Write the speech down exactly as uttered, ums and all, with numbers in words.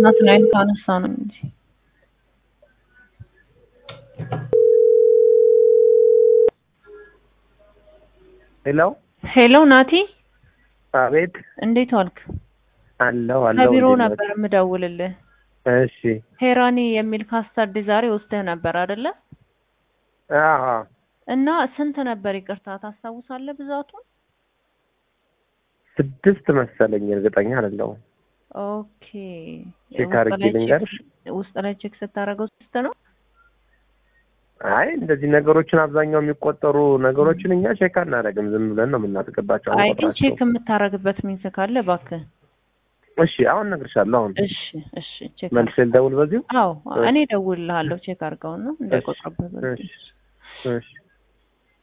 ናትናኤል ካነሳ ነው እንጂ ሄሎ ሄሎ ናቲ አቤት እንዴት ዋልክ? አለው አለው ከቢሮ ነበር የምደውልልህ። እሺ ሄራኒ የሚል ካስተርድ ዛሬ ወስደህ ነበር አይደለ? አዎ እና ስንት ነበር ይቅርታ ታስታውሳለህ ብዛቱን? ስድስት መሰለኝ እርግጠኛ አይደለሁም። ኦኬ ቼክ አድርጌ ልንገርሽ። ውስጥ ላይ ቼክ ስታደርገው ስንት ነው? አይ እንደዚህ ነገሮችን አብዛኛው የሚቆጠሩ ነገሮችን እኛ ቼክ አናደርግም ዝም ብለን ነው የምናስገባቸው። አይ ግን ቼክ የምታረግበት ሚንስ ካለ እባክህ። እሺ አሁን እነግርሻለሁ። አሁን እሺ እሺ ቼክ መልስ ልደውል በዚሁ? አዎ እኔ እደውልልሃለሁ ቼክ አድርገው ነው እንዳይቆጥርብህ። እሺ እሺ